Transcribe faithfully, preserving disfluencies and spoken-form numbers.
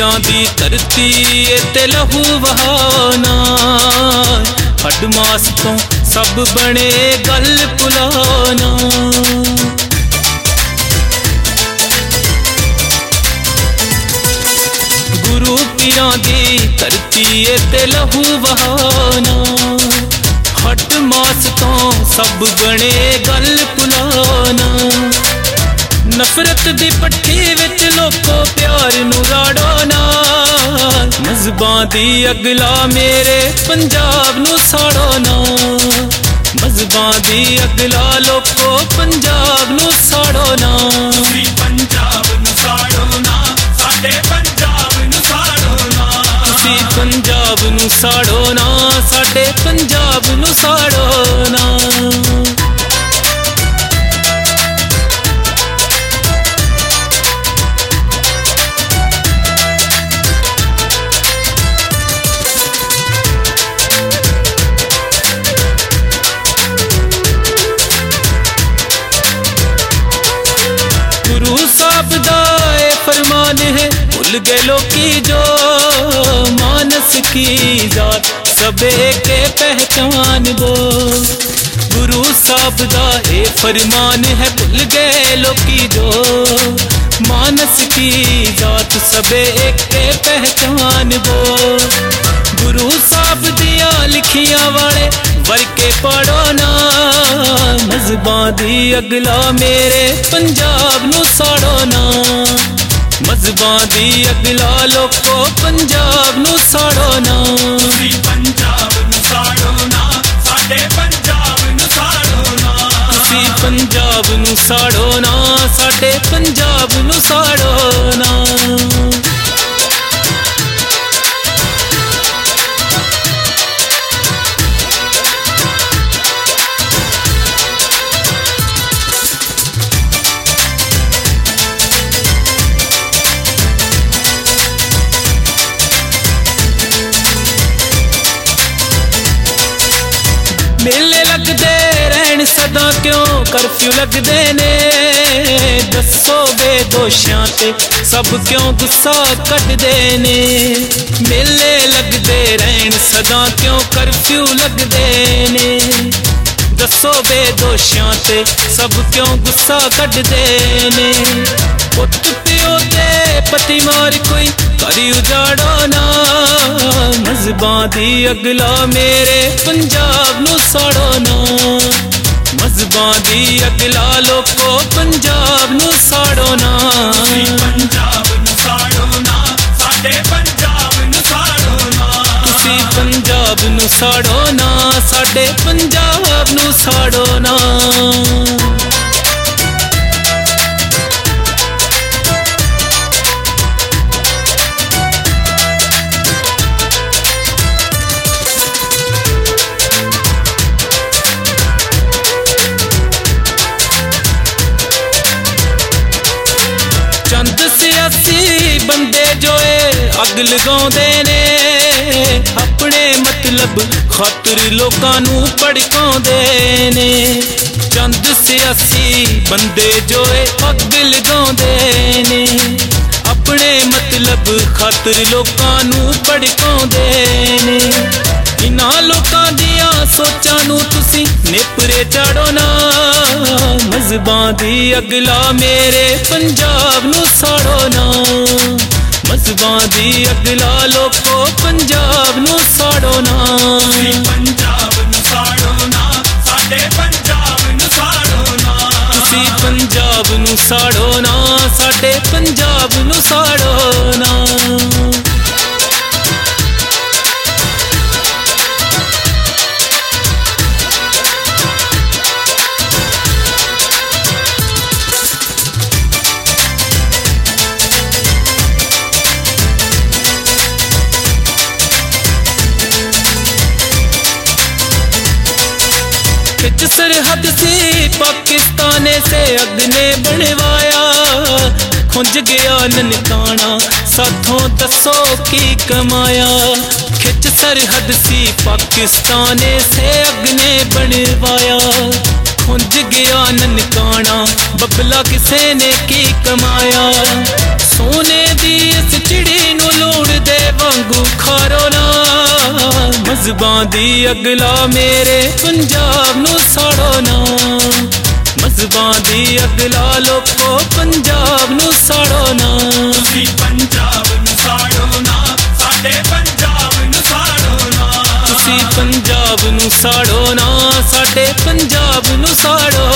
पीरां दी धरती ते लहू वहाना हड मास तो सब बने गल पुलाना गुरु पीरां दी धरती ते लहू वहाना हट मास तो सब बने गल पुलाना नफरत दी पट्टी विच लोको प्यार नू राड़ो ना मजहबां दी अगला मेरे पंजाब नू साड़ो ना मजहबां दी अगला लोको पंजाब नू साड़ो ना पंजाब नू साड़ो ना साडे पंजाब नू साड़ो ना तुसी पंजाब नू साड़ो ना साडे पंजाब नू साड़ो ना गुरु साहब दा ए फरमान है भूल गए लोकी जो मानस की जात सबे के पहचान दो गुरु साहब दा ए फरमान है भूल गए लोकी जो मानस की जात सबे के पहचान दो गुरु साहब दिया लिखिया वाले वर के पढ़ो ना मजहबां दी अगला मेरे पंजाब नू साड़ो ना मजहबां दी अगला लोको पंजाब नू साड़ो ना पंजाब नू साड़ो ना साडे पंजाब नू साड़ो ना तुसी पंजाब नू साड़ो ना साडे पंजाब नू साड़ो ना मेले लगदे रहन सदा क्यों कर्फ्यू लगदे ने दसो बेदोशियां ते सब क्यों गुस्सा कटदे ने मेले लगदे रहन सदा क्यों कर्फ्यू लगदे ने दसो बेदोशियां ते सब क्यों गुस्सा कटदे ने पुत प्यो ते पति मार कोई करी उजाड़ो ना मजहबां दी अगला मेरे पंजाब नू साड़ो ना मजहबां दी अगला लोको पंजाब नू साड़ो ना पंजाब नू साड़ो ना साडे पंजाब नू साड़ो ना तुसी पंजाब नू साड़ो ना साडे पंजाब नू साड़ो ना चंद सियासी बंदे जो अग लगाउंदे ने अपने मतलब खातिर लोकां नू भड़काउंदे ने चंद सियासी बंदे जो अग लगाउंदे ने अपने मतलब खातिर लोकां नू भड़काउंदे ने इन्हां लोकां दियां सोचां नू तुसी नेपरे चाड़ो ना मजहबां दी अगला मेरे पंजाब नू साड़ो ना मजहबां दी अगला लोको पंजाब नू साड़ो ना पंजाब नू साड़ो ना साडे पंजाब नू साड़ो ना तुसी पंजाब नू साड़ो ना साडे पंजाब नू साड़ो ना खिच सरहद सी पाकिस्तान से अगने बनवाया खुंज गया ननकाना साथों दसो की कमाया खिच सरहद सी पाकिस्तान से अगने बनवाया खुंज गया ननकाना बबला किसे ने की कमाया सोने दी इस चिड़ी नू ਖਾਰੋ ਨਾ ਮਜ਼ਹਬਾਂ ਦੀ ਅਗਲਾ ਮੇਰੇ ਪੰਜਾਬ ਨੂੰ ਸਾੜੋ ਨਾ ਮਜ਼ਹਬਾਂ ਦੀ ਅਗਲਾ ਲੋਕੋ ਪੰਜਾਬ ਨੂੰ ਸਾੜੋ ਨਾ ਤੁਸੀਂ ਪੰਜਾਬ ਨੂੰ ਸਾੜੋ ਨਾ ਸਾਡੇ ਪੰਜਾਬ ਨੂੰ ਸਾੜੋ ਨਾ ਤੁਸੀਂ ਪੰਜਾਬ ਨੂੰ ਸਾੜੋ ਨਾ ਸਾਡੇ ਪੰਜਾਬ ਨੂੰ ਸਾੜੋ